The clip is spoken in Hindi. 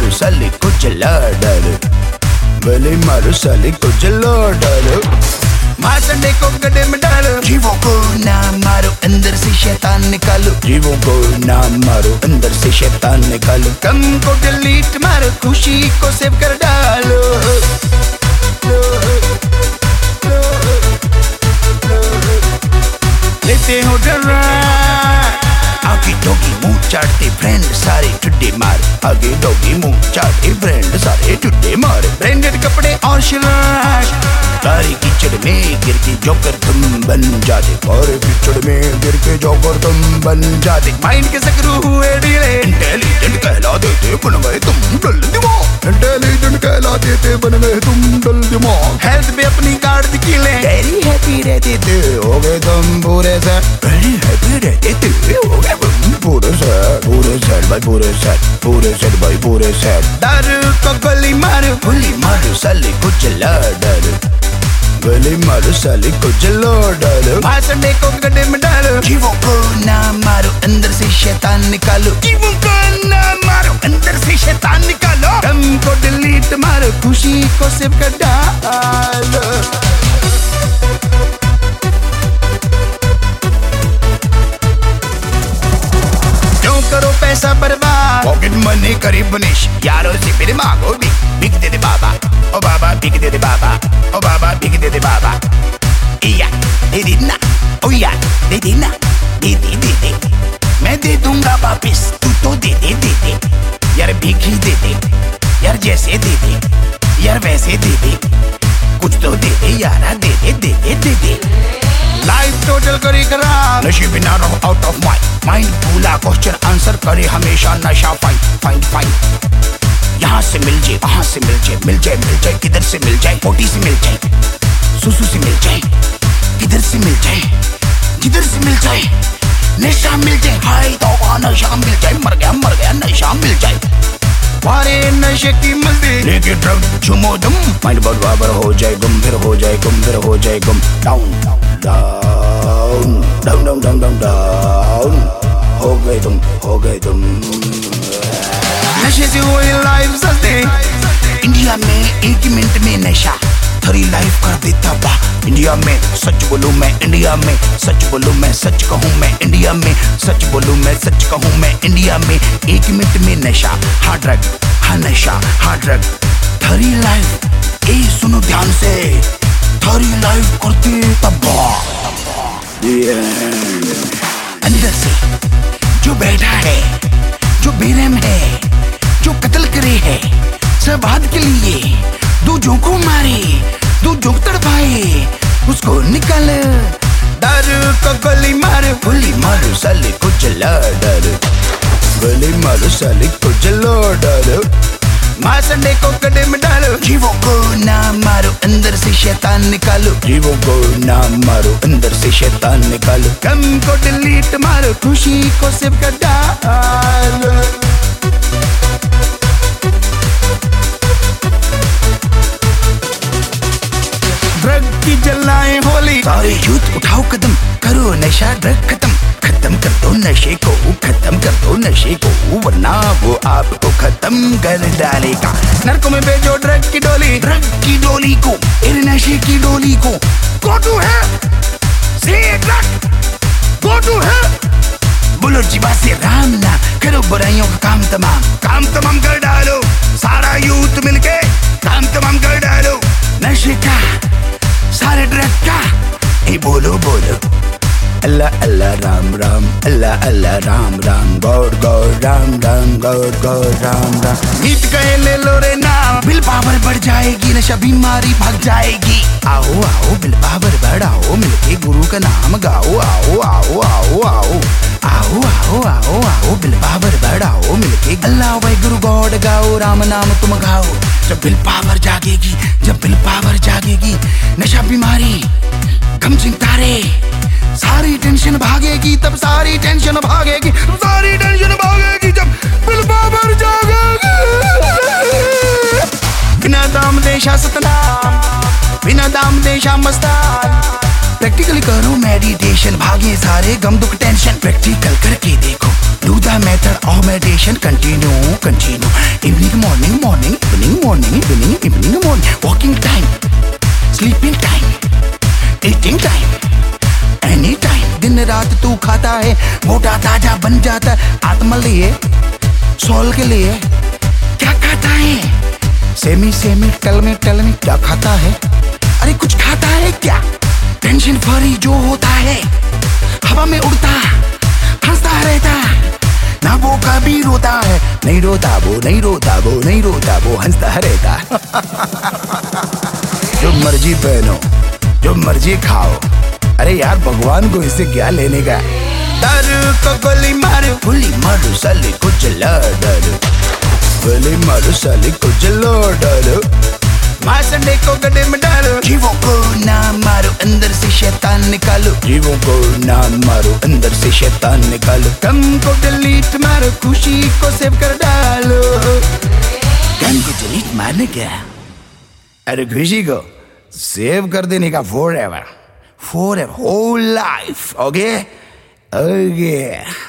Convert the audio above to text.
मारू साले को जला डालो, गोली मारू साले को जला डालो। मार संडे को गड्ढे में डालो, जीवों को ना मारो अंदर से शैतान निकालो, जीवों को ना मारो अंदर से शैतान निकालो। गम को डिलीट मारो, खुशी को सेव कर डालो। लेते हो डरा आगे डोगी मुंह चाटते फ्रेंड सारे टुड्डे मार, आगे डोगी मुंह चाटते फ्रेंड सारे टुड्डे मार। ब्रांडेड कपड़े और शिराश सारे कीचड़ में गिर के जोकर तुम बन जाते, और कीचड़ में गिर के जोकर तुम बन जाते। माइंड के सकरू हुए ढीले, इंटेलिजेंट कहला देते बन गए तुम डल दिमाग, इंटेलिजेंट कहला देते बन गए तुम डल दिमाग। हेल्थ पे अपनी गार्ड दिखीले, वेरी हैप्पी रहते थे हो गए तुम पूरे से, वेरी हैप्पी रहते थे हो गए पूरे सेट, पूरे सेट भाई पूरे सेट, पूरे सेट भाई पूरे सेट। दारू को गोली मारो, गोली मारो साले को जला डालो, गोली मारो साले को जला डालो। मार संडे को गड्ढे में डालो, जीवों को ना मारो अंदर से शैतान निकालो, जीवों को ना मारो अंदर से शैतान निकालो। गम को डिलीट मारो, खुशी को सेव कर डालो। करो पैसा बर्बाद, पॉकेट मनी करी बनिश, यारों से फिर मांगो बिक दे दे बाबा, ओ बाबा बिक दे दे बाबा, ओ बाबा बिक दे दे बाबा। या दे दे ना, ओ या दे दे ना, दे दे दे दे, मैं दे दूंगा वापिस, तू तो दे दे यार, भीख ही दे दे यार, जैसे दे दे यार वैसे दे दे, कुछ तो दे दे यारा, दे दे। लाइफ टोटल करी खराब, नशे बिना रहो आउट ऑफ माइंड भूला, क्वेश्चन आंसर करे हमेशा नशा फाइन। यहाँ से मिल जाए, वहाँ से मिल जाए, किधर से मिल जाए, पोटी से मिल जाए, सुसु से मिल जाए, किधर से मिल जाए, जिधर से मिल जाए, नशा मिल जाए, हाय तौबा नशा मिल जाए, मर गया नशा मिल जाए। वारे नशे की मस्ती लेके ड्रग चुमो तुम, माइंड बराबर हो जाए गुम, फिर हो जाए गुम, फिर हो जाए गुम। Down down down down down down down, हो गए तुम। नशे से हुई लाइफ सस्ते, इंडिया में 1 मिनट में नशा थरी लाइफ कर देता बा। इंडिया में सच बोलूं मैं, इंडिया में सच बोलूं मैं, सच कहूं मैं, इंडिया में सच बोलूं मैं, सच कहूं मैं, इंडिया में 1 मिनट में नशा, हाँ ड्रग, हाँ नशा, हाँ ड्रग, थरी लाइफ। ए सुनो ध्यान से, थरी लाइफ करते तबाह। अंदर से जो बैठा है, जो बेरहम है, जो कत्ल करे है, सब बात के लिए दूजों को मारे, दूजों को तड़पाए, उसको निकाल। दारू को गोली मारो साले को जला डालो, गोली मारो साले को जला डालो। मार संडे को गड्ढे में डालो, जीवों को ना मारो अंदर से शैतान निकालो, जीवों को ना मारो अंदर से शैतान निकालो। गम को डिलीट मारो, खुशी को सेव कर डालो। ड्रग की जलाएं होली, सारे यूथ उठाओ कदम, करो नशा ड्रग खत्म, खत्म कर दो नशे को, खत्म कर दो नशे को, वरना वो आपको खत्म कर डालेगा। नरकों में भेजो ड्रग की डोली को, इन नशे की डोली को। गो टू है से ड्रग, गो टू है बोलो जीवा से राम ना, करो बुराइयों का काम तमाम कर डालो। सारा यूथ मिलके काम तमाम कर डालो, नशे का सारे ड्रग का। ए बोलो Allah Allah Ram Ram, Allah Allah Ram Ram, god god Ram Ram, god god Ram Ram. गीत कहे ले लो रे नाम, बिल पावर बढ़ जाएगी, नशा बीमारी भाग जाएगी। आओ आओ बिल पावर बढ़ाओ, मिलके गुरु का नाम गाओ, आओ आओ आओ आओ आओ आओ आओ आओ, बिल पावर बढ़ाओ, मिलके अल्लाह वाहे गुरु गॉड गाओ, राम नाम तुम गाओ। जब बिल पावर जागेगी, जब बिल पावर जागेगी, नशा बीमारी गम चिंता रे, सारी टेंशन भागेगी, तब सारी टेंशन भागेगी, सारी टेंशन भागेगी जब बिल पावर जागेगी। बिना दाम देशा सतनाम, बिना दाम देशा मस्तान, प्रैक्टिकली करो मेडिटेशन, भाग भागे सारे गम दुख टेंशन, प्रैक्टिकल करके देखो, do the method of meditation, continue continue, evening morning morning evening morning evening evening morning, walking time, sleeping time, eating time, any time. दिन रात तू खाता है, मोटा ताजा बन जाता है, आत्मा लिए सोल के लिए क्या खाता है? सेमी सेमी टेल मी क्या खाता है? अरे कुछ खाता है क्या? टेंशन फ्री जो होता है, हवा में उड़ता हंसता रहता, ना वो कभी रोता है, नहीं रोता वो नहीं रोता वो नहीं रोता वो हंसता रहता। जो मर्जी पहनो जो मर्जी खाओ, अरे यार भगवान को इससे क्या लेने का? दारू को गोली मारू साले को जला डालो, गोली मारो साले को जला डालो, मार संडे को गड्ढे में डालो, जीवों को ना मारो अंदर से शैतान निकालो, जीवों को ना मारो अंदर से शैतान निकालो, गम को डिलीट मारो खुशी को सेव कर डालो। गम को डिलीट मारने क्या, अरे खुशी को सेव कर देने का forever whole life. Okay okay.